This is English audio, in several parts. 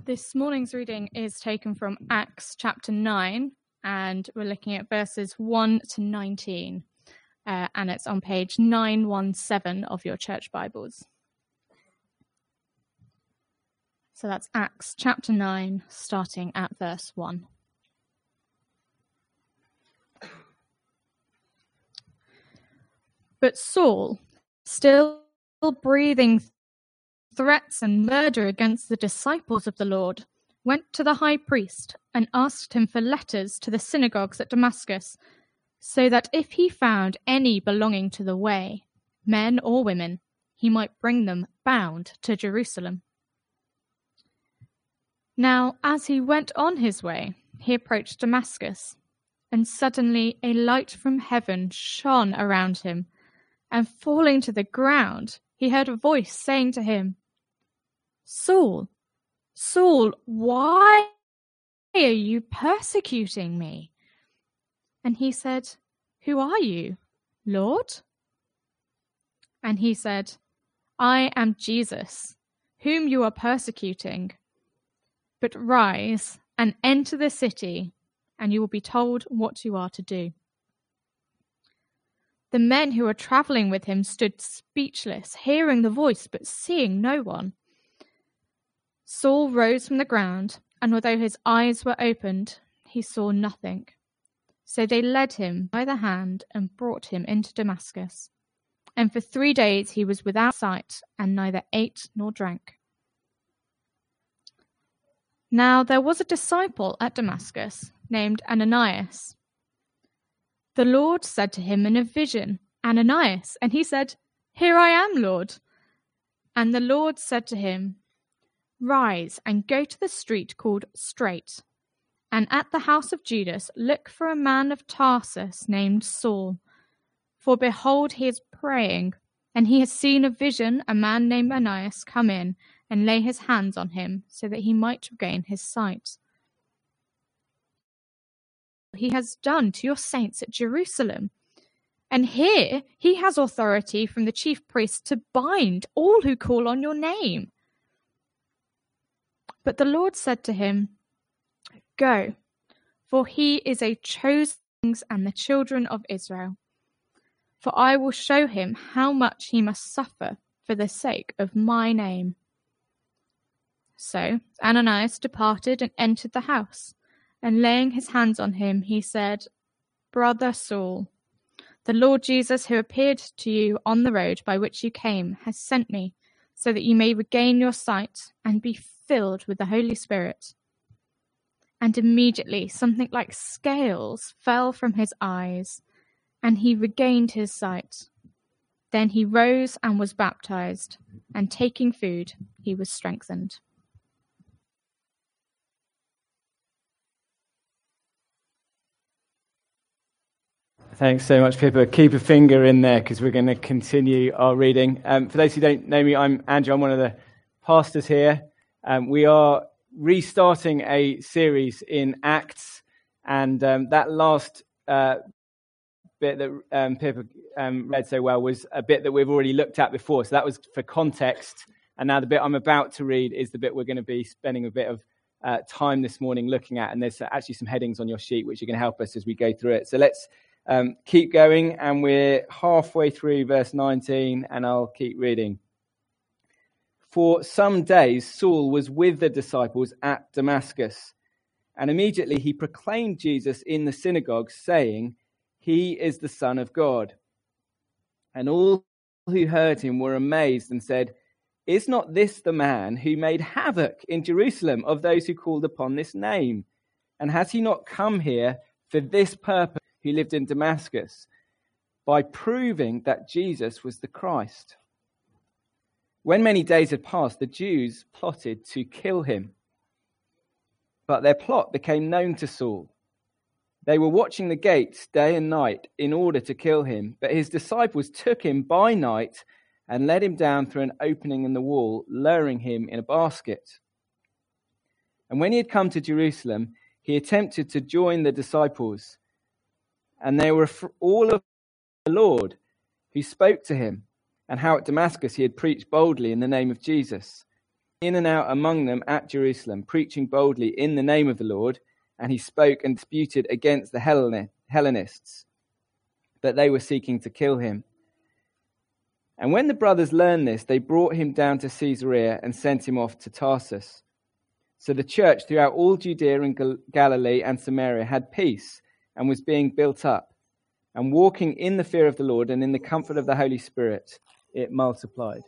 This morning's reading is taken from Acts chapter 9, and we're looking at verses 1 to 19, and it's on page 917 of your church Bibles. So that's Acts chapter 9, starting at verse 1. But Saul, still breathing threats and murder against the disciples of the Lord, went to the high priest and asked him for letters to the synagogues at Damascus, so that if he found any belonging to the way, men or women, he might bring them bound to Jerusalem. Now, as he went on his way, he approached Damascus, and suddenly a light from heaven shone around him, and falling to the ground, he heard a voice saying to him, "Saul, Saul, why are you persecuting me?" And he said, "Who are you, Lord?" And he said, "I am Jesus, whom you are persecuting. But rise and enter the city, and you will be told what you are to do." The men who were traveling with him stood speechless, hearing the voice but seeing no one. Saul rose from the ground, and although his eyes were opened, he saw nothing. So they led him by the hand and brought him into Damascus. And for 3 days he was without sight, and neither ate nor drank. Now there was a disciple at Damascus named Ananias. The Lord said to him in a vision, "Ananias," and he said, "Here I am, Lord." And the Lord said to him, "Rise and go to the street called Straight, and at the house of Judas look for a man of Tarsus named Saul. For behold, he is praying, and he has seen a vision, a man named Ananias come in and lay his hands on him, so that he might regain his sight. He has done to your saints at Jerusalem. And here he has authority from the chief priests to bind all who call on your name." But the Lord said to him, "Go, for he is a chosen and the children of Israel. For I will show him how much he must suffer for the sake of my name." So Ananias departed and entered the house, and laying his hands on him, he said, "Brother Saul, the Lord Jesus, who appeared to you on the road by which you came, has sent me, so that you may regain your sight and be filled with the Holy Spirit." And immediately something like scales fell from his eyes, and he regained his sight. Then he rose and was baptized, and taking food, he was strengthened. Thanks so much, Pippa. Keep a finger in there because we're going to continue our reading. For those who don't know me, I'm Andrew. I'm one of the pastors here. We are restarting a series in Acts, and that last bit that Pippa read so well was a bit that we've already looked at before. So that was for context, and now the bit I'm about to read is the bit we're going to be spending a bit of time this morning looking at, and there's actually some headings on your sheet which are going to help us as we go through it. So let's keep going, and we're halfway through verse 19, and I'll keep reading. "For some days Saul was with the disciples at Damascus, and immediately he proclaimed Jesus in the synagogue, saying, 'He is the Son of God.' And all who heard him were amazed and said, 'Is not this the man who made havoc in Jerusalem of those who called upon this name? And has he not come here for this purpose, who lived in Damascus, by proving that Jesus was the Christ?' When many days had passed, the Jews plotted to kill him. But their plot became known to Saul. They were watching the gates day and night in order to kill him. But his disciples took him by night and led him down through an opening in the wall, lowering him in a basket. And when he had come to Jerusalem, he attempted to join the disciples. And they were all of the Lord who spoke to him, and how at Damascus he had preached boldly in the name of Jesus. in and out among them at Jerusalem, preaching boldly in the name of the Lord, and he spoke and disputed against the Hellenists, but they were seeking to kill him. And when the brothers learned this, they brought him down to Caesarea and sent him off to Tarsus. So the church throughout all Judea and Galilee and Samaria had peace and was being built up, and walking in the fear of the Lord and in the comfort of the Holy Spirit, it multiplied.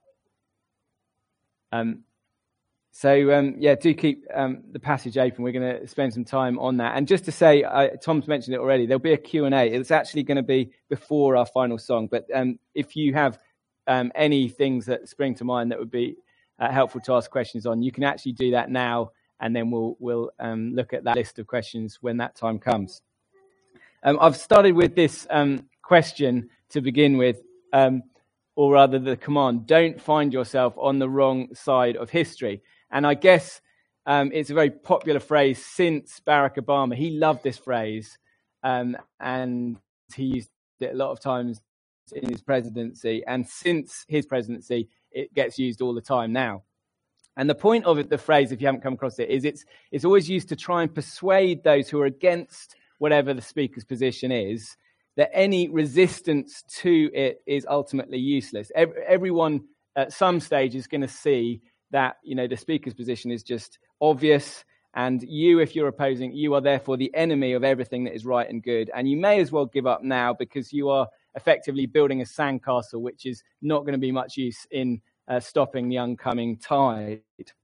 Do keep the passage open. We're going to spend some time on that. And just to say, Tom's mentioned it already, there'll be a Q&A. It's actually going to be before our final song. But if you have any things that spring to mind that would be helpful to ask questions on, you can actually do that now, and then we'll look at that list of questions when that time comes. I've started with this question to begin with, or rather the command, don't find yourself on the wrong side of history. And I guess it's a very popular phrase since Barack Obama. He loved this phrase, and he used it a lot of times in his presidency. And since his presidency, it gets used all the time now. And the point of it, the phrase, if you haven't come across it, is it's always used to try and persuade those who are against whatever the speaker's position is, that any resistance to it is ultimately useless. Everyone at some stage is going to see that, the speaker's position is just obvious, and you, if you're opposing, you are therefore the enemy of everything that is right and good, and you may as well give up now because you are effectively building a sandcastle, which is not going to be much use in stopping the oncoming tide.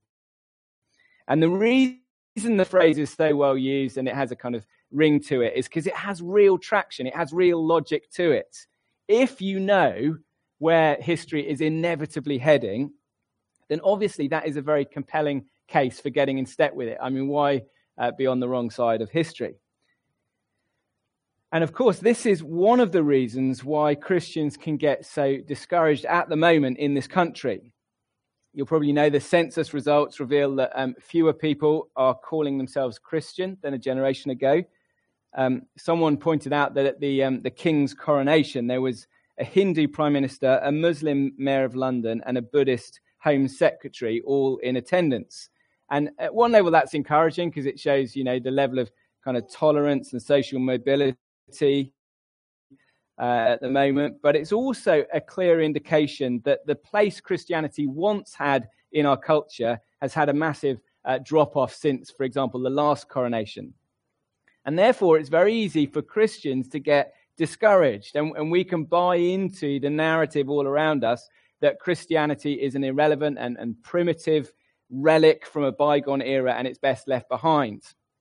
And the reason the phrase is so well used and it has a kind of ring to it is because it has real traction. It has real logic to it. If you know where history is inevitably heading, then obviously that is a very compelling case for getting in step with it. I mean, why be on the wrong side of history? And of course, this is one of the reasons why Christians can get so discouraged at the moment in this country. You'll probably know the census results reveal that fewer people are calling themselves Christian than a generation ago. Someone pointed out that at the King's coronation, there was a Hindu Prime Minister, a Muslim Mayor of London, and a Buddhist Home Secretary, all in attendance. And at one level, that's encouraging because it shows, the level of kind of tolerance and social mobility at the moment. But it's also a clear indication that the place Christianity once had in our culture has had a massive drop-off since, for example, the last coronation. And therefore, it's very easy for Christians to get discouraged. And we can buy into the narrative all around us that Christianity is an irrelevant and primitive relic from a bygone era, and it's best left behind.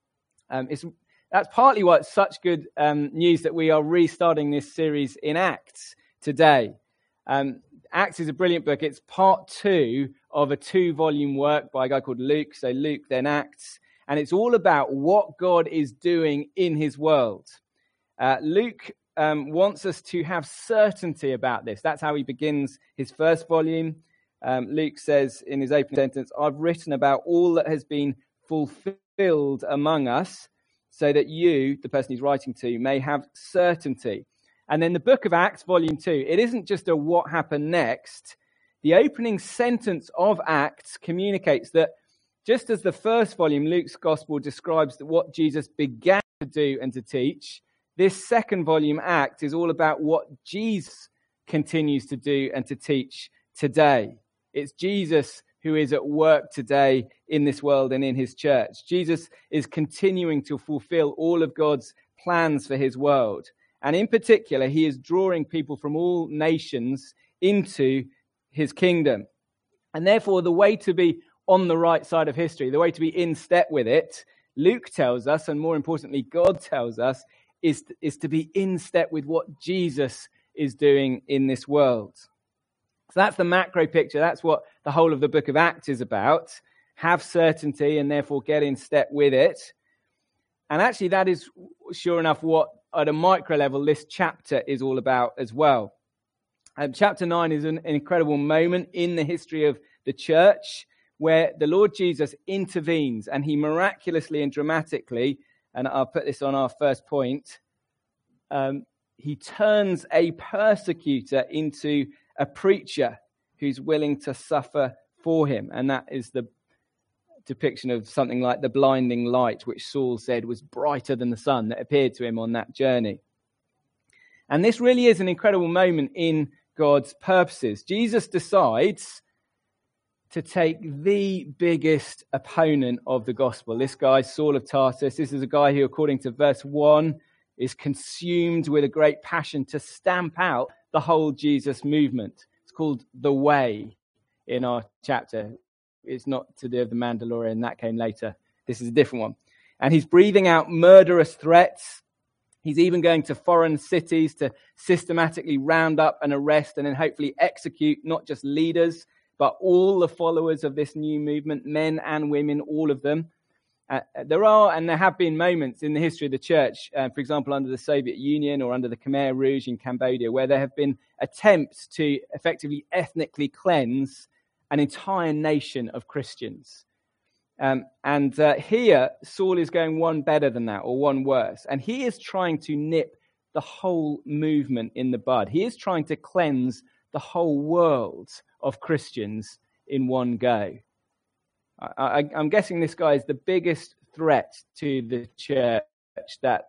That's partly why it's such good news that we are restarting this series in Acts today. Acts is a brilliant book. It's part 2 of a 2-volume work by a guy called Luke. So Luke, then Acts. And it's all about what God is doing in his world. Luke wants us to have certainty about this. That's how he begins his first volume. Luke says in his opening sentence, I've written about all that has been fulfilled among us, so that you, the person he's writing to, may have certainty. And then the book of Acts, volume 2, it isn't just a what happened next. The opening sentence of Acts communicates that just as the first volume, Luke's gospel, describes what Jesus began to do and to teach, this second volume, Acts, is all about what Jesus continues to do and to teach today. It's Jesus who is at work today in this world and in his church. Jesus is continuing to fulfill all of God's plans for his world. And in particular, he is drawing people from all nations into his kingdom. And therefore, the way to be on the right side of history, the way to be in step with it, Luke tells us, and more importantly, God tells us, is to be in step with what Jesus is doing in this world. So that's the macro picture. That's what the whole of the book of Acts is about. Have certainty and therefore get in step with it. And actually that is sure enough what at a micro level this chapter is all about as well. Chapter 9 is an incredible moment in the history of the church where the Lord Jesus intervenes and he miraculously and dramatically, and I'll put this on our first point, he turns a persecutor into a preacher who's willing to suffer for him. And that is the depiction of something like the blinding light, which Saul said was brighter than the sun, that appeared to him on that journey. And this really is an incredible moment in God's purposes. Jesus decides to take the biggest opponent of the gospel. This guy, Saul of Tarsus, this is a guy who, according to verse 1, is consumed with a great passion to stamp out the whole Jesus movement. It's called the Way in our chapter. It's not to do with the Mandalorian, that came later. This is a different one. And he's breathing out murderous threats. He's even going to foreign cities to systematically round up and arrest and then hopefully execute not just leaders, but all the followers of this new movement, men and women, all of them. There are and there have been moments in the history of the church, for example, under the Soviet Union or under the Khmer Rouge in Cambodia, where there have been attempts to effectively ethnically cleanse an entire nation of Christians. Here, Saul is going one better than that, or one worse. And he is trying to nip the whole movement in the bud. He is trying to cleanse the whole world of Christians in one go. I'm guessing this guy is the biggest threat to the church that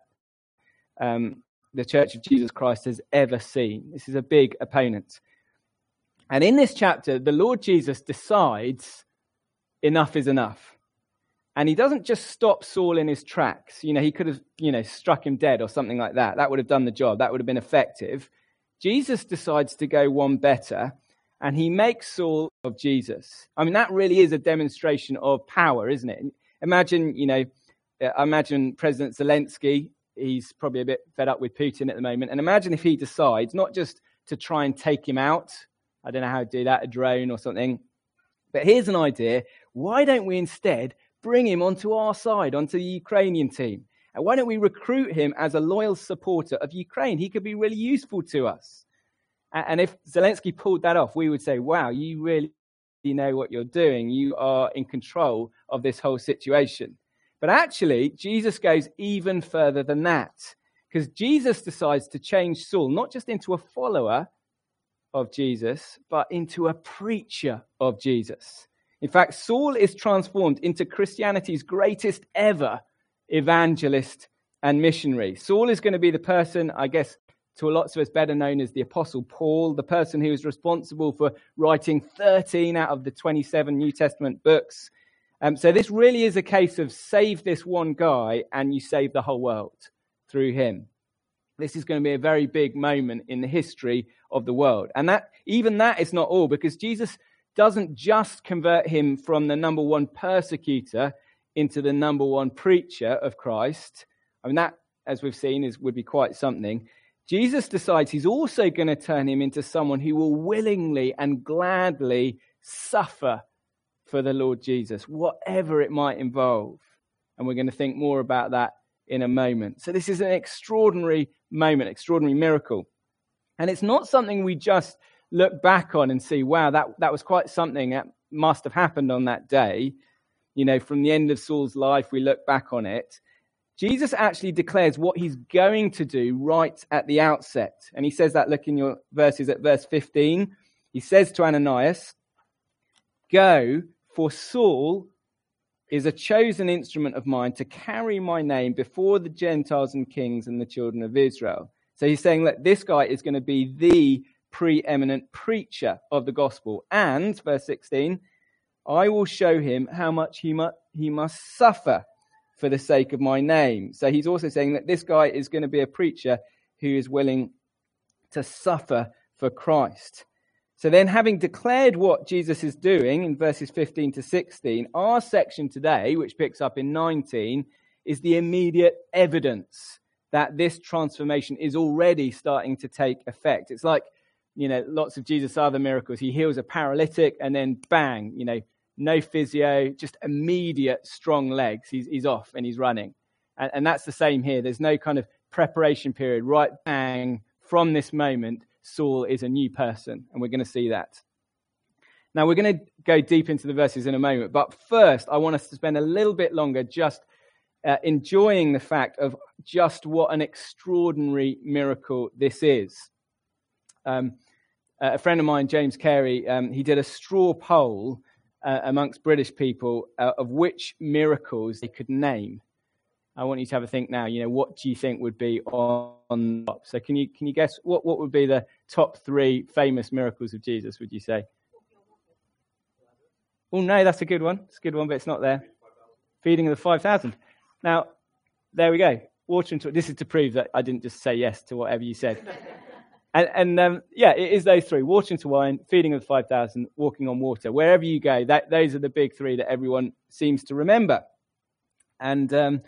the Church of Jesus Christ has ever seen. This is a big opponent. And in this chapter, the Lord Jesus decides enough is enough. And he doesn't just stop Saul in his tracks. He could have, struck him dead or something like that. That would have done the job. That would have been effective. Jesus decides to go one better. And he makes Saul of Jesus. I mean, that really is a demonstration of power, isn't it? Imagine, imagine President Zelensky. He's probably a bit fed up with Putin at the moment. And imagine if he decides not just to try and take him out. I don't know how to do that, a drone or something. But here's an idea. Why don't we instead bring him onto our side, onto the Ukrainian team? And why don't we recruit him as a loyal supporter of Ukraine? He could be really useful to us. And if Zelensky pulled that off, we would say, wow, you really know what you're doing. You are in control of this whole situation. But actually, Jesus goes even further than that, because Jesus decides to change Saul, not just into a follower of Jesus, but into a preacher of Jesus. In fact, Saul is transformed into Christianity's greatest ever evangelist and missionary. Saul is going to be the person, I guess, to lots of us better known as the Apostle Paul, the person who is responsible for writing 13 out of the 27 New Testament books. So this really is a case of save this one guy and you save the whole world through him. This is going to be a very big moment in the history of the world. And that is not all, because Jesus doesn't just convert him from the number one persecutor into the number one preacher of Christ. I mean, that, as we've seen, would be quite something. Jesus decides he's also going to turn him into someone who will willingly and gladly suffer for the Lord Jesus, whatever it might involve. And we're going to think more about that in a moment. So this is an extraordinary moment, extraordinary miracle. And it's not something we just look back on and see, wow, that was quite something that must have happened on that day. From the end of Saul's life, we look back on it. Jesus actually declares what he's going to do right at the outset. And he says that, look in your verses at verse 15. He says to Ananias, "Go, for Saul is a chosen instrument of mine to carry my name before the Gentiles and kings and the children of Israel." So he's saying, look, this guy is going to be the preeminent preacher of the gospel. And, verse 16, "I will show him how much he must suffer for the sake of my name." So he's also saying that this guy is going to be a preacher who is willing to suffer for Christ. So then, having declared what Jesus is doing in verses 15 to 16, our section today, which picks up in 19, is the immediate evidence that this transformation is already starting to take effect. It's like, lots of Jesus' other miracles. He heals a paralytic and then bang, no physio, just immediate strong legs. He's off and he's running. And that's the same here. There's no kind of preparation period. Right bang, from this moment, Saul is a new person. And we're going to see that. Now, we're going to go deep into the verses in a moment. But first, I want us to spend a little bit longer just enjoying the fact of just what an extraordinary miracle this is. A friend of mine, James Carey, he did a straw poll amongst British people of which miracles they could name. I want you to have a think now. What do you think would be on top? So can you guess what would be the top 3 famous miracles of Jesus, would you say? Oh, no, that's a good one. It's a good one, but it's not there. Feeding of the 5,000. Now, there we go. Water and this is to prove that I didn't just say yes to whatever you said. And it is those 3: water into wine, feeding of the 5,000, walking on water. Wherever you go, those are the big 3 that everyone seems to remember. And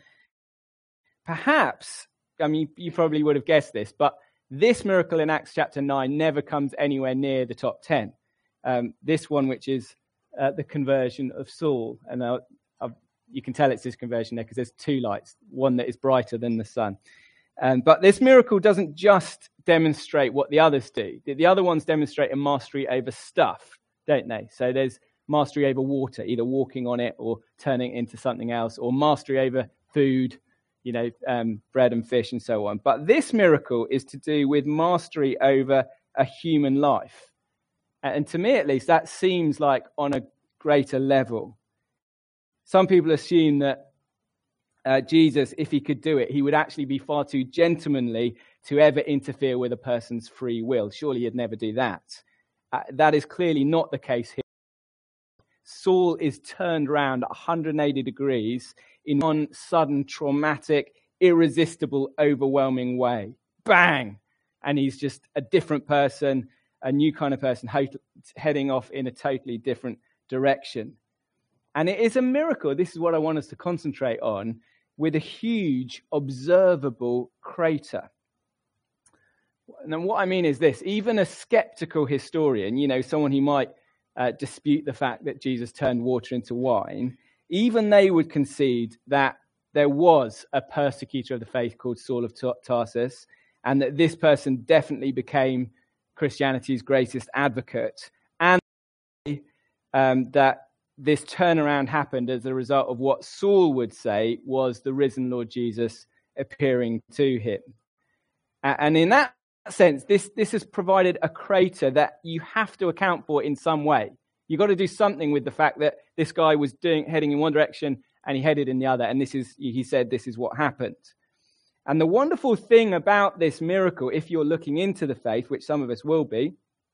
perhaps, you probably would have guessed this, but this miracle in Acts chapter 9 never comes anywhere near the top 10. This one, which is the conversion of Saul. And you can tell it's his conversion there because there's 2 lights, one that is brighter than the sun. But this miracle doesn't just demonstrate what the others do. The other ones demonstrate a mastery over stuff, don't they? So there's mastery over water, either walking on it or turning it into something else, or mastery over food, bread and fish and so on. But this miracle is to do with mastery over a human life. And to me, at least, that seems like on a greater level. Some people assume that Jesus, if he could do it, he would actually be far too gentlemanly to ever interfere with a person's free will. Surely he'd never do that. That is clearly not the case here. Saul is turned around 180 degrees in one sudden, traumatic, irresistible, overwhelming way. Bang! And he's just a different person, a new kind of person, heading off in a totally different direction. And it is a miracle. This is what I want us to concentrate on, with a huge observable crater. And what I mean is this: even a skeptical historian, someone who might dispute the fact that Jesus turned water into wine, even they would concede that there was a persecutor of the faith called Saul of Tarsus, and that this person definitely became Christianity's greatest advocate, and that this turnaround happened as a result of what Saul would say was the risen Lord Jesus appearing to him. And in that sense, this has provided a crater that you have to account for in some way. You've got to do something with the fact that this guy was heading in one direction and he headed in the other. And he said this is what happened. And the wonderful thing about this miracle, if you're looking into the faith, which some of us will be,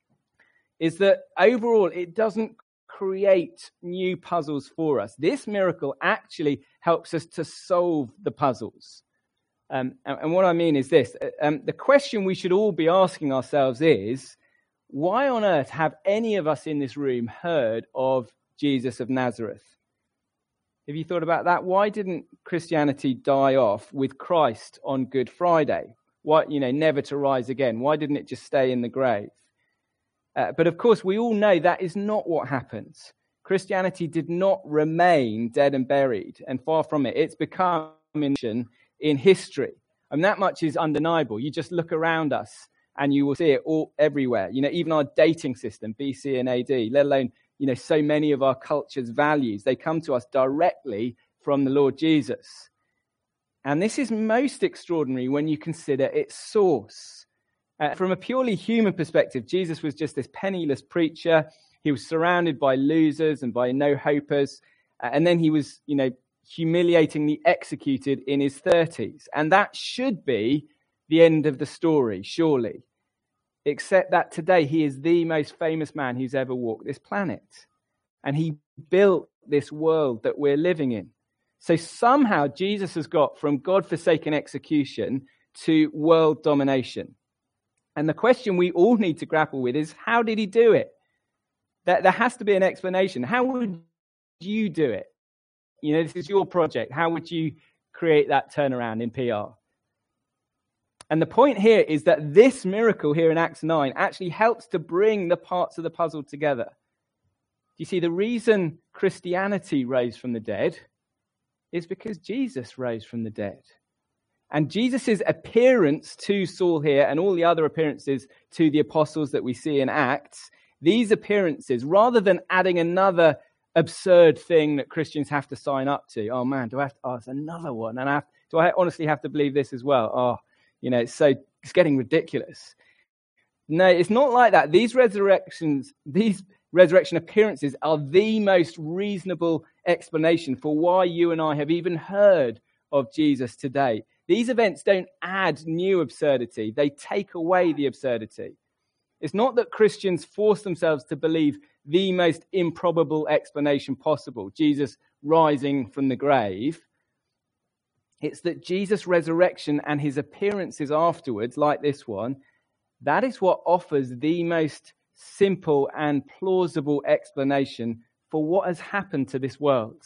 is that overall it doesn't create new puzzles for us. This miracle actually helps us to solve the puzzles. And what I mean is this: the question we should all be asking ourselves is, why on earth have any of us in this room heard of Jesus of Nazareth? Have you thought about that? Why didn't Christianity die off with Christ on Good Friday? Why, never to rise again? Why didn't it just stay in the grave? But of course, we all know that is not what happened. Christianity did not remain dead and buried, and far from it. It's become in history. And that much is undeniable. You just look around us and you will see it all everywhere. Even our dating system, BC and AD, let alone, so many of our culture's values, they come to us directly from the Lord Jesus. And this is most extraordinary when you consider its source. From a purely human perspective, Jesus was just this penniless preacher. He was surrounded by losers and by no-hopers. And then he was, humiliatingly executed in his 30s. And that should be the end of the story, surely. Except that today he is the most famous man who's ever walked this planet. And he built this world that we're living in. So somehow Jesus has got from God-forsaken execution to world domination. And the question we all need to grapple with is, how did he do it? There has to be an explanation. How would you do it? This is your project. How would you create that turnaround in PR? And the point here is that this miracle here in Acts 9 actually helps to bring the parts of the puzzle together. You see, the reason Christianity rose from the dead is because Jesus rose from the dead. And Jesus' appearance to Saul here and all the other appearances to the apostles that we see in Acts, these appearances, rather than adding another absurd thing that Christians have to sign up to, oh man, do I have to ask another one? And do I honestly have to believe this as well? Oh, it's getting ridiculous. No, it's not like that. These resurrection appearances are the most reasonable explanation for why you and I have even heard of Jesus today. These events don't add new absurdity, they take away the absurdity. It's not that Christians force themselves to believe the most improbable explanation possible, Jesus rising from the grave. It's that Jesus' resurrection and his appearances afterwards, like this one, that is what offers the most simple and plausible explanation for what has happened to this world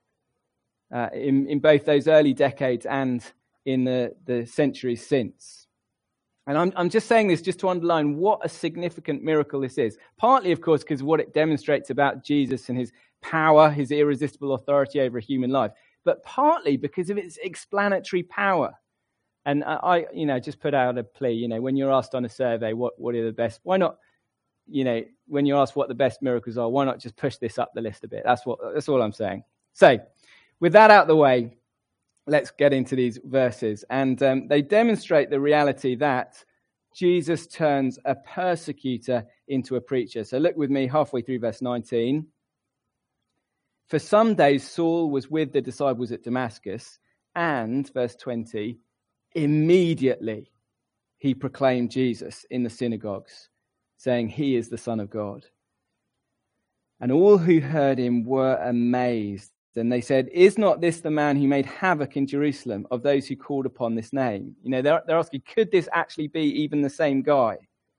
in both those early decades and in the centuries since. And I'm just saying this just to underline what a significant miracle this is. Partly, of course, because of what it demonstrates about Jesus and his power, his irresistible authority over a human life, but partly because of its explanatory power. And I just put out a plea, when you're asked on a survey, what are the best, why not, when you're asked what the best miracles are, why not just push this up the list a bit? That's all I'm saying. So, with that out the way, let's get into these verses. And they demonstrate the reality that Jesus turns a persecutor into a preacher. So look with me halfway through verse 19. For some days Saul was with the disciples at Damascus, and, verse 20, immediately he proclaimed Jesus in the synagogues, saying, "He is the Son of God." And all who heard him were amazed. And they said, "Is not this the man who made havoc in Jerusalem of those who called upon this name?" They're asking, could this actually be even the same guy?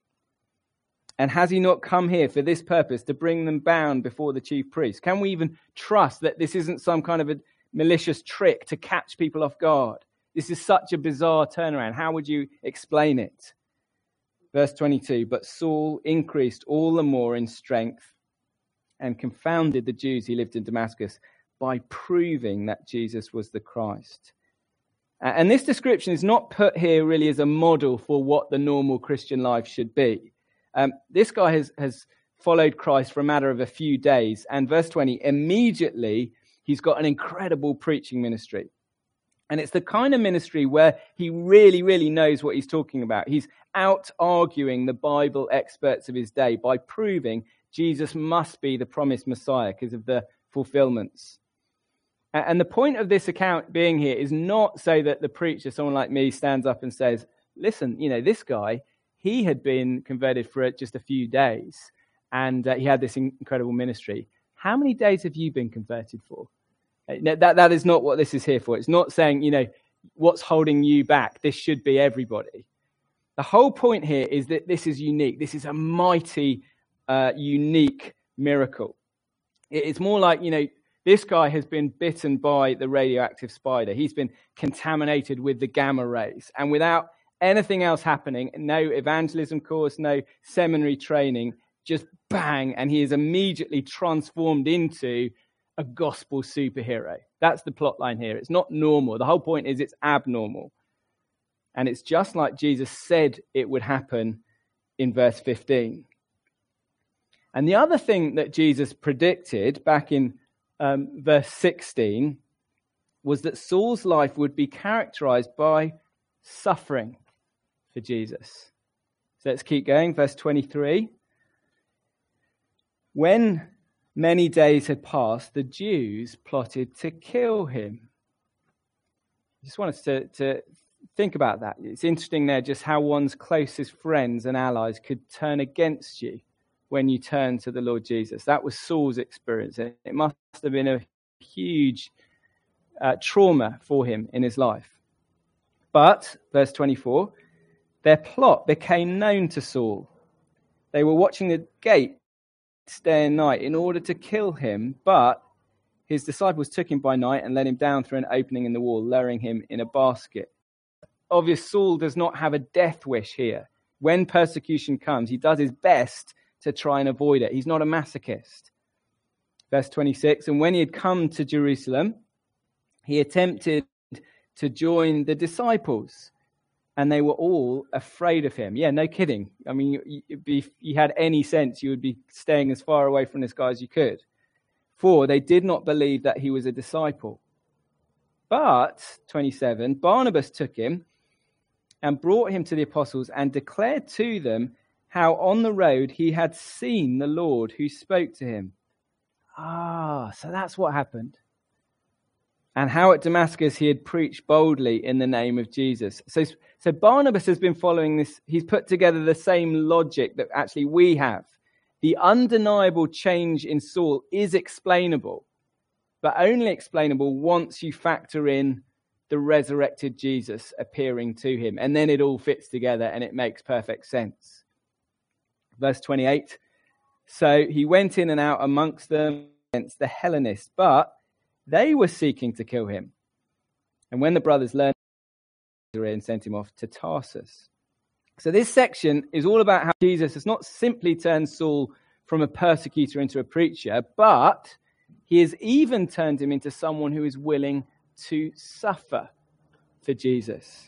And has he not come here for this purpose, to bring them bound before the chief priests? Can we even trust that this isn't some kind of a malicious trick to catch people off guard? This is such a bizarre turnaround. How would you explain it? Verse 22, but Saul increased all the more in strength and confounded the Jews who lived in Damascus by proving that Jesus was the Christ. And this description is not put here really as a model for what the normal Christian life should be. This guy has followed Christ for a matter of a few days. And verse 20, immediately he's got an incredible preaching ministry. And it's the kind of ministry where he really, really knows what he's talking about. He's out arguing the Bible experts of his day by proving Jesus must be the promised Messiah because of the fulfillments. And the point of this account being here is not so that the preacher, someone like me, stands up and says, listen, this guy, he had been converted for just a few days, and he had this incredible ministry. How many days have you been converted for? That is not what this is here for. It's not saying, what's holding you back. This should be everybody. The whole point here is that this is unique. This is a mighty, unique miracle. It's more like, this guy has been bitten by the radioactive spider. He's been contaminated with the gamma rays. And without anything else happening, no evangelism course, no seminary training, just bang, and he is immediately transformed into a gospel superhero. That's the plot line here. It's not normal. The whole point is it's abnormal. And it's just like Jesus said it would happen in verse 15. And the other thing that Jesus predicted back in verse 16 was that Saul's life would be characterized by suffering for Jesus. So let's keep going. Verse 23. When many days had passed, the Jews plotted to kill him. I just want us to think about that. It's interesting there just how one's closest friends and allies could turn against you when you turn to the Lord Jesus. That was Saul's experience. It must have been a huge trauma for him in his life. But, verse 24, their plot became known to Saul. They were watching the gate day and night in order to kill him, but his disciples took him by night and let him down through an opening in the wall, lowering him in a basket. Obviously, Saul does not have a death wish here. When persecution comes, he does his best to try and avoid it. He's not a masochist. Verse 26, and when he had come to Jerusalem, he attempted to join the disciples, and they were all afraid of him. Yeah, no kidding. I mean, if you had any sense, you would be staying as far away from this guy as you could. For they did not believe that he was a disciple. But, 27, Barnabas took him and brought him to the apostles and declared to them how on the road he had seen the Lord who spoke to him. So that's what happened. And how at Damascus he had preached boldly in the name of Jesus. So Barnabas has been following this. He's put together the same logic that actually we have. The undeniable change in Saul is explainable, but only explainable once you factor in the resurrected Jesus appearing to him. And then it all fits together and it makes perfect sense. Verse 28. So he went in and out amongst them against the Hellenists, but they were seeking to kill him. And when the brothers learned, and sent him off to Tarsus. So this section is all about how Jesus has not simply turned Saul from a persecutor into a preacher, but he has even turned him into someone who is willing to suffer for Jesus.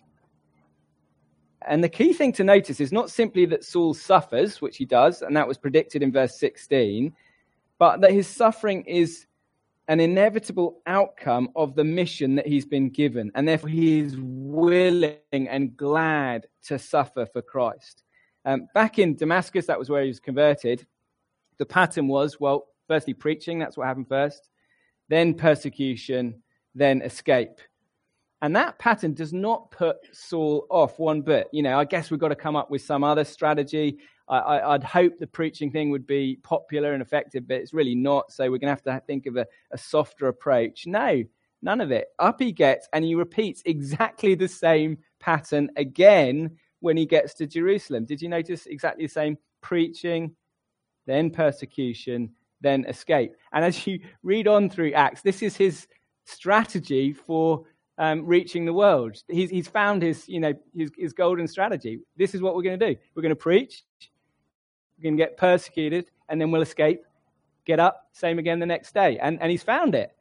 And the key thing to notice is not simply that Saul suffers, which he does, and that was predicted in verse 16, but that his suffering is an inevitable outcome of the mission that he's been given, and therefore he is willing and glad to suffer for Christ. Back in Damascus, that was where he was converted. The pattern was, well, firstly preaching, that's what happened first, then persecution, then escape. And that pattern does not put Saul off one bit. I guess we've got to come up with some other strategy. I'd hope the preaching thing would be popular and effective, but it's really not. So we're going to have to think of a softer approach. No, none of it. Up he gets, and he repeats exactly the same pattern again when he gets to Jerusalem. Did you notice exactly the same? Preaching, then persecution, then escape. And as you read on through Acts, this is his strategy for reaching the world. He's found his golden strategy. This is what we're going to do. We're going to preach. We're going to get persecuted, and then we'll escape. Get up, same again the next day. And he's found it.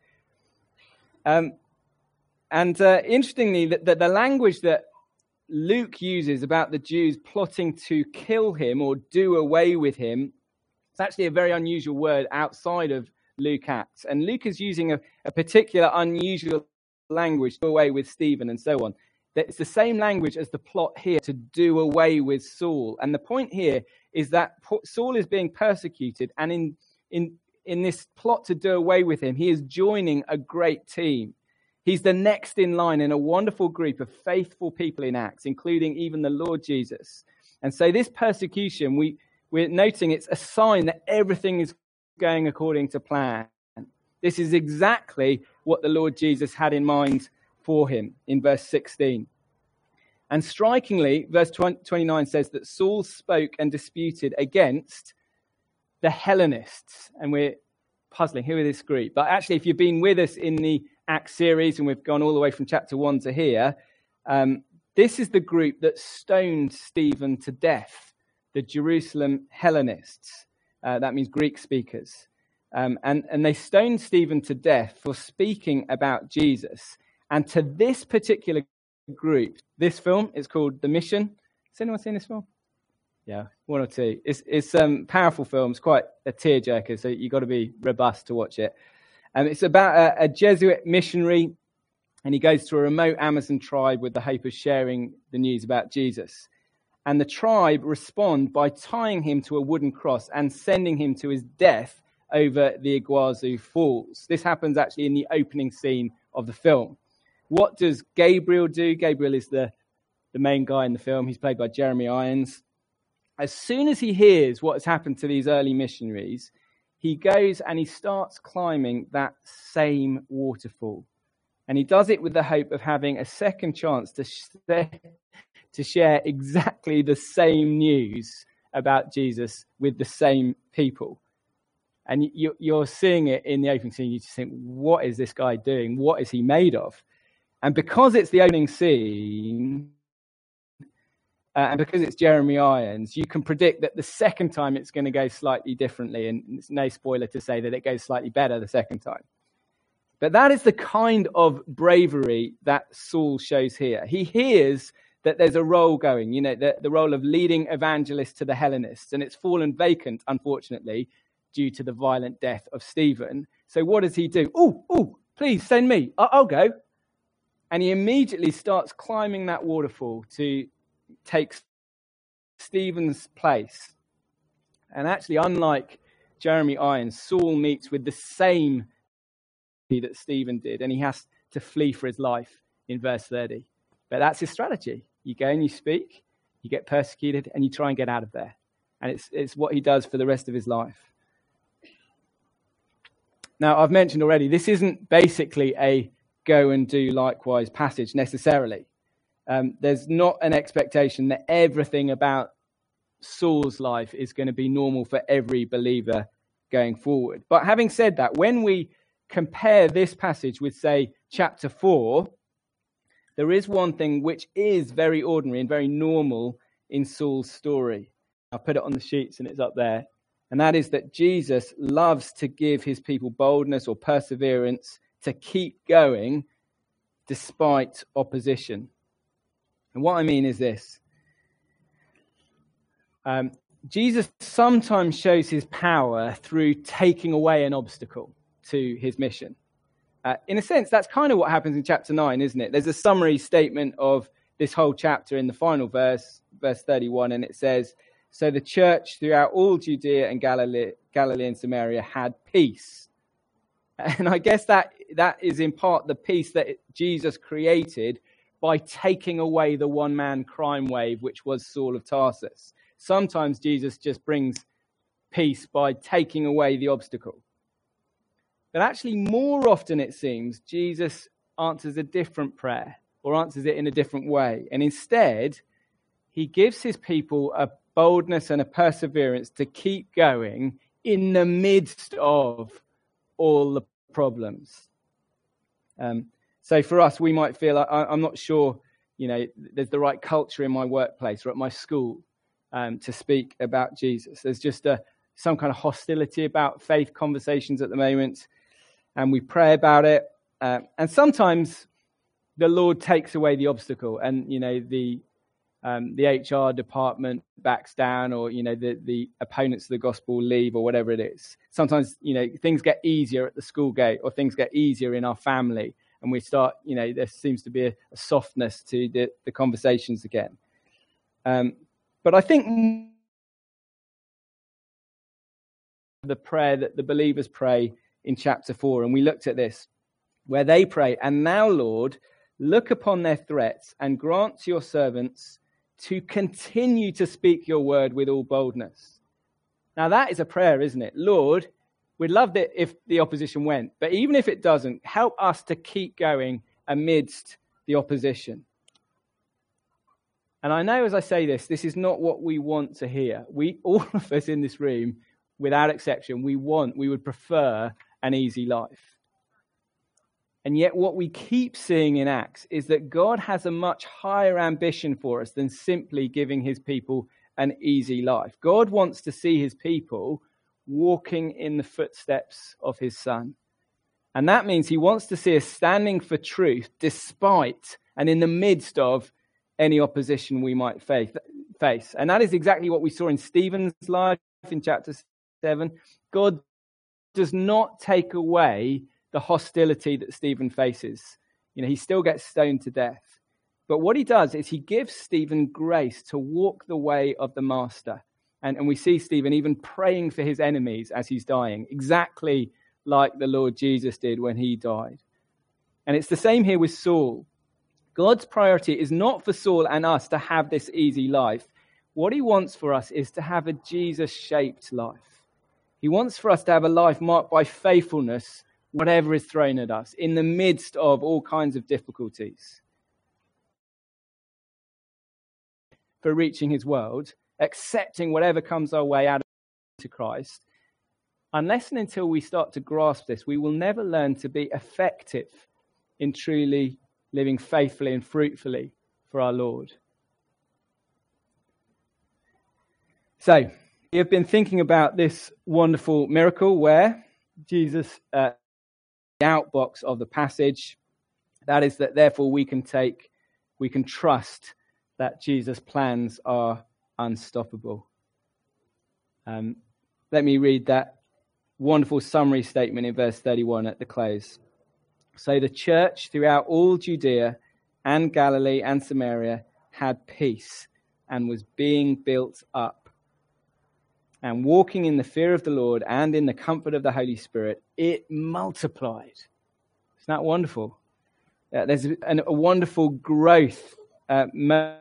Interestingly, the language that Luke uses about the Jews plotting to kill him or do away with him, it's actually a very unusual word outside of Luke Acts. And Luke is using a particular unusual language, do away with Stephen and so on. It's the same language as the plot here to do away with Saul. And the point here is that Saul is being persecuted, and in this plot to do away with him, he is joining a great team. He's the next in line in a wonderful group of faithful people in Acts, including even the Lord Jesus. And so this persecution, we're noting it's a sign that everything is going according to plan. This is exactly what the Lord Jesus had in mind for him in verse 16. And strikingly, verse 29 says that Saul spoke and disputed against the Hellenists. And we're puzzling, who is this group? But actually, if you've been with us in the Acts series, and we've gone all the way from chapter 1 to here, this is the group that stoned Stephen to death, the Jerusalem Hellenists. That means Greek speakers. And they stoned Stephen to death for speaking about Jesus. And to this particular group, this film is called The Mission. Has anyone seen this film? Yeah, one or two. It's powerful film. It's quite a tearjerker, so you've got to be robust to watch it. It's about a Jesuit missionary, and he goes to a remote Amazon tribe with the hope of sharing the news about Jesus. And the tribe respond by tying him to a wooden cross and sending him to his death over the Iguazu Falls. This happens actually in the opening scene of the film. What does Gabriel do? Gabriel is the main guy in the film. He's played by Jeremy Irons. As soon as he hears what has happened to these early missionaries, he goes and he starts climbing that same waterfall. And he does it with the hope of having a second chance to share exactly the same news about Jesus with the same people. And you're seeing it in the opening scene. You just think, what is this guy doing? What is he made of? And because it's the opening scene, and because it's Jeremy Irons, you can predict that the second time it's going to go slightly differently. And it's no spoiler to say that it goes slightly better the second time. But that is the kind of bravery that Saul shows here. He hears that there's a role going, the role of leading evangelist to the Hellenists. And it's fallen vacant, unfortunately, due to the violent death of Stephen. So what does he do? Oh, please send me. I'll go. And he immediately starts climbing that waterfall to take Stephen's place. And actually, unlike Jeremy Irons, Saul meets with the same that Stephen did, and he has to flee for his life in verse 30. But that's his strategy. You go and you speak, you get persecuted, and you try and get out of there. And it's what he does for the rest of his life. Now, I've mentioned already, this isn't basically a go and do likewise passage necessarily. There's not an expectation that everything about Saul's life is going to be normal for every believer going forward. But having said that, when we compare this passage with, say, chapter 4, there is one thing which is very ordinary and very normal in Saul's story. I'll put it on the sheets and it's up there. And that is that Jesus loves to give his people boldness or perseverance to keep going despite opposition. And what I mean is this. Jesus sometimes shows his power through taking away an obstacle to his mission. In a sense, that's kind of what happens in chapter 9, isn't it? There's a summary statement of this whole chapter in the final verse 31, and it says, "So the church throughout all Judea and Galilee and Samaria had peace." And I guess that is in part the peace that Jesus created by taking away the one-man crime wave, which was Saul of Tarsus. Sometimes Jesus just brings peace by taking away the obstacle. But actually, more often it seems, Jesus answers a different prayer or answers it in a different way. And instead, he gives his people a boldness and a perseverance to keep going in the midst of all the problems. So for us, we might feel, I'm not sure, there's the right culture in my workplace or at my school to speak about Jesus. There's just some kind of hostility about faith conversations at the moment. And we pray about it. And sometimes the Lord takes away the obstacle and, the HR department backs down or, the opponents of the gospel leave or whatever it is. Sometimes, things get easier at the school gate or things get easier in our family. And we start, there seems to be a softness to the conversations again. But I think the prayer that the believers pray in chapter 4, and we looked at this, where they pray, "And now, Lord, look upon their threats and grant to your servants to continue to speak your word with all boldness." Now that is a prayer, isn't it? Lord, we'd love it if the opposition went, but even if it doesn't, help us to keep going amidst the opposition. And I know as I say this is not what we want to hear. All of us in this room, without exception, we would prefer an easy life. And yet what we keep seeing in Acts is that God has a much higher ambition for us than simply giving his people an easy life. God wants to see his people walking in the footsteps of his Son. And that means he wants to see us standing for truth despite and in the midst of any opposition we might face. And that is exactly what we saw in Stephen's life in chapter 7. God does not take away the hostility that Stephen faces. He still gets stoned to death. But what he does is he gives Stephen grace to walk the way of the master. And we see Stephen even praying for his enemies as he's dying, exactly like the Lord Jesus did when he died. And it's the same here with Saul. God's priority is not for Saul and us to have this easy life. What he wants for us is to have a Jesus-shaped life. He wants for us to have a life marked by faithfulness, whatever is thrown at us, in the midst of all kinds of difficulties. For reaching his world, accepting whatever comes our way out of Christ. Unless and until we start to grasp this, we will never learn to be effective in truly living faithfully and fruitfully for our Lord. So, we have been thinking about this wonderful miracle where Jesus, the outbox of the passage, that is that therefore we can trust that Jesus' plans are unstoppable. Let me read that wonderful summary statement in verse 31 at the close. "So the church throughout all Judea and Galilee and Samaria had peace, and was being built up. And walking in the fear of the Lord and in the comfort of the Holy Spirit, it multiplied. Isn't that wonderful? There's a wonderful growth motor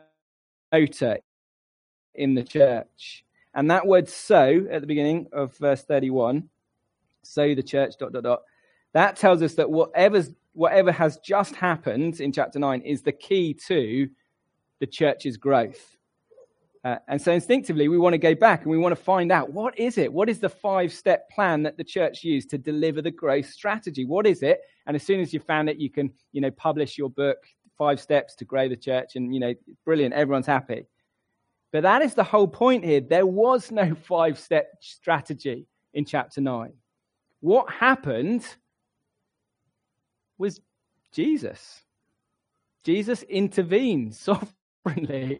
in the church. And that word "so" at the beginning of verse 31, so the church, ... that tells us that whatever has just happened in chapter 9 is the key to the church's growth. And so instinctively, we want to go back and we want to find out, what is it? What is the 5-step plan that the church used to deliver the growth strategy? What is it? And as soon as you found it, you can, publish your book, 5 Steps to Grow the Church, and, brilliant, everyone's happy. But that is the whole point here. There was no 5-step strategy in chapter 9. What happened was Jesus. Jesus intervened sovereignly.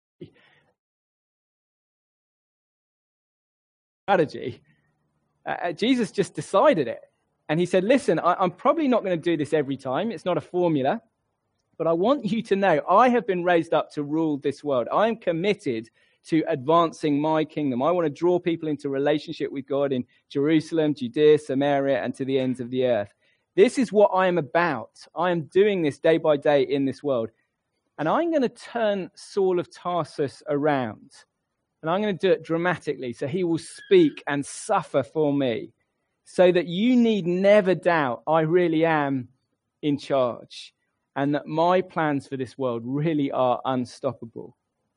Strategy. Jesus just decided it. And he said, listen, I'm probably not going to do this every time. It's not a formula. But I want you to know, I have been raised up to rule this world. I am committed to advancing my kingdom. I want to draw people into relationship with God in Jerusalem, Judea, Samaria, and to the ends of the earth. This is what I am about. I am doing this day by day in this world. And I'm going to turn Saul of Tarsus around. And I'm going to do it dramatically, so he will speak and suffer for me, so that you need never doubt I really am in charge, and that my plans for this world really are unstoppable.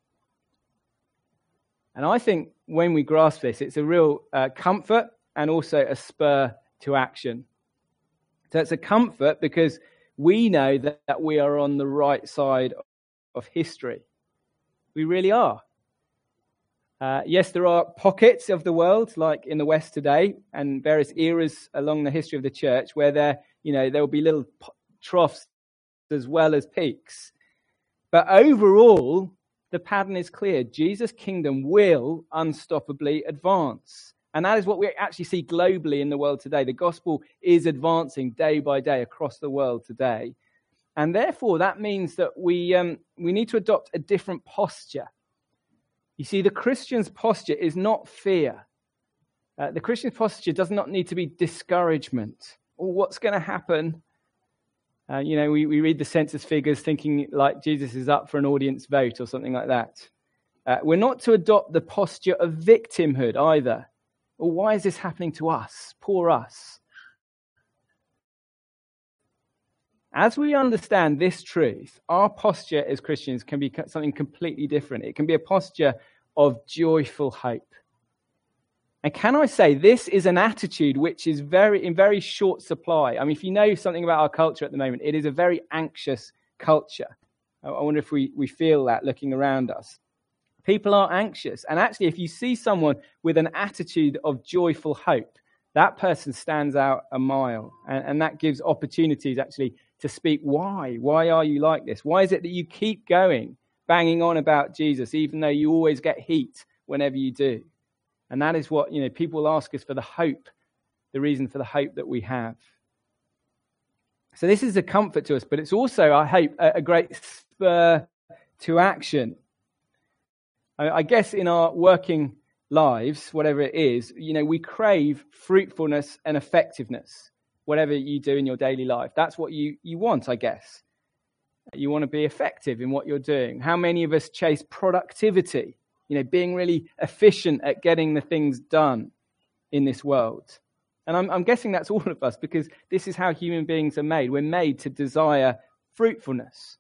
And I think when we grasp this, it's a real comfort and also a spur to action. So it's a comfort because we know that we are on the right side of history. We really are. Yes, there are pockets of the world, like in the West today, and various eras along the history of the church, where there will be little troughs as well as peaks. But overall, the pattern is clear. Jesus' kingdom will unstoppably advance. And that is what we actually see globally in the world today. The gospel is advancing day by day across the world today. And therefore, that means that we need to adopt a different posture. You see, the Christian's posture is not fear. The Christian's posture does not need to be discouragement. Or what's going to happen? We read the census figures thinking like Jesus is up for an audience vote or something like that. We're not to adopt the posture of victimhood either. Or why is this happening to us? Poor us. As we understand this truth, our posture as Christians can be something completely different. It can be a posture of joyful hope. And can I say, this is an attitude which is in very short supply. I mean, if you know something about our culture at the moment, it is a very anxious culture. I wonder if we feel that looking around us. People are anxious. And actually, if you see someone with an attitude of joyful hope, that person stands out a mile. And that gives opportunities, actually, to speak. Why? Why are you like this? Why is it that you keep going, banging on about Jesus, even though you always get heat whenever you do? And that is what, people ask us for the hope, the reason for the hope that we have. So this is a comfort to us, but it's also, I hope, a great spur to action. I guess in our working lives, whatever it is, we crave fruitfulness and effectiveness. Whatever you do in your daily life, that's what you want, I guess. You want to be effective in what you're doing. How many of us chase productivity? Being really efficient at getting the things done in this world. And I'm guessing that's all of us, because this is how human beings are made. We're made to desire fruitfulness.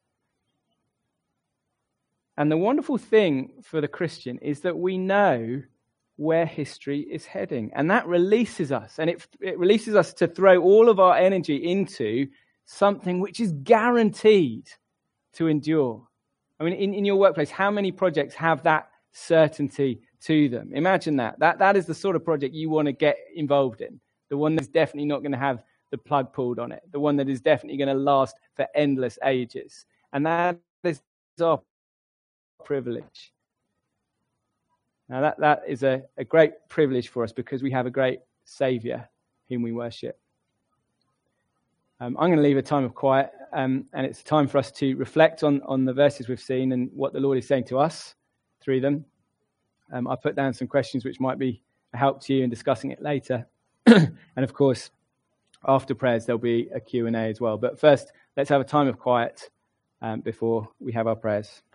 And the wonderful thing for the Christian is that we know where history is heading. And that releases us. And it releases us to throw all of our energy into something which is guaranteed to endure. I mean, in your workplace, how many projects have that certainty to them? Imagine that. That is the sort of project you want to get involved in. The one that's definitely not going to have the plug pulled on it. The one that is definitely going to last for endless ages. And that is our privilege. Now that is a great privilege for us, because we have a great Saviour whom we worship. I'm going to leave a time of quiet, and it's time for us to reflect on the verses we've seen and what the Lord is saying to us. through them. I put down some questions which might be a help to you in discussing it later. And of course, after prayers, there'll be a Q&A as well. But first, let's have a time of quiet before we have our prayers.